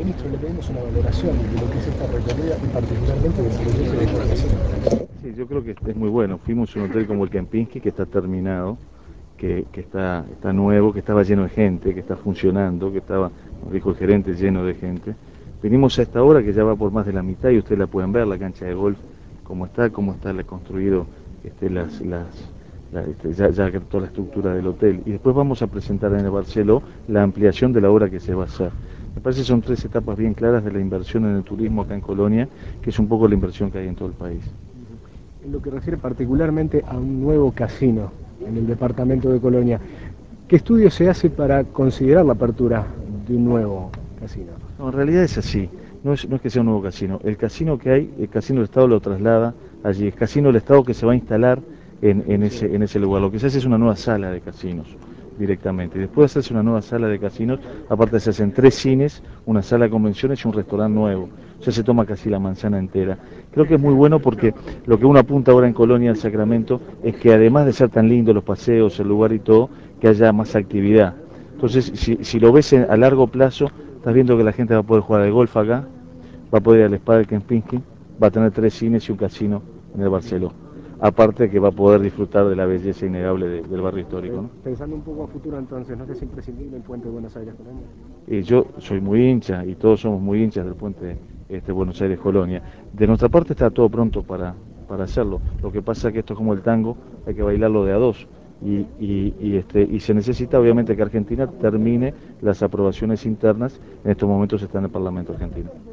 Ministro, le pedimos una valoración de lo que es esta recorrida y particularmente del proyecto de Casino. Sí, yo creo que es muy bueno. Fuimos a un hotel como el Kempinski, que está terminado, que está nuevo, que estaba lleno de gente, que está funcionando, que estaba, nos dijo el gerente, lleno de gente. Venimos a esta hora que ya va por más de la mitad y ustedes la pueden ver, la cancha de golf, cómo está construido ya toda la estructura del hotel. Y después vamos a presentar en el Barceló la ampliación de la obra que se va a hacer. Me parece que son tres etapas bien claras de la inversión en el turismo acá en Colonia, que es un poco la inversión que hay en todo el país. En lo que refiere particularmente a un nuevo casino en el departamento de Colonia, ¿qué estudio se hace para considerar la apertura de un nuevo casino? No, en realidad es así, no es que sea un nuevo casino. El casino que hay, el casino del Estado lo traslada allí. El casino del Estado que se va a instalar en ese lugar. Lo que se hace es una nueva sala de casinos directamente. Y después de hacerse una nueva sala de casinos, aparte se hacen tres cines, una sala de convenciones y un restaurante nuevo. O sea, se toma casi la manzana entera. Creo que es muy bueno porque lo que uno apunta ahora en Colonia del Sacramento es que además de ser tan lindo los paseos, el lugar y todo, que haya más actividad. Entonces, si lo ves a largo plazo, estás viendo que la gente va a poder jugar al golf acá, va a poder ir al spa del Kempinski, va a tener tres cines y un casino en el Barceló. Aparte que va a poder disfrutar de la belleza innegable del barrio histórico, ¿no? Pensando un poco a futuro entonces, ¿no es imprescindible el puente de Buenos Aires-Colonia? Y yo soy muy hincha y todos somos muy hinchas del puente Buenos Aires-Colonia. De nuestra parte está todo pronto para hacerlo. Lo que pasa es que esto es como el tango, hay que bailarlo de a dos. Y se necesita obviamente que Argentina termine las aprobaciones internas. En estos momentos está en el Parlamento argentino.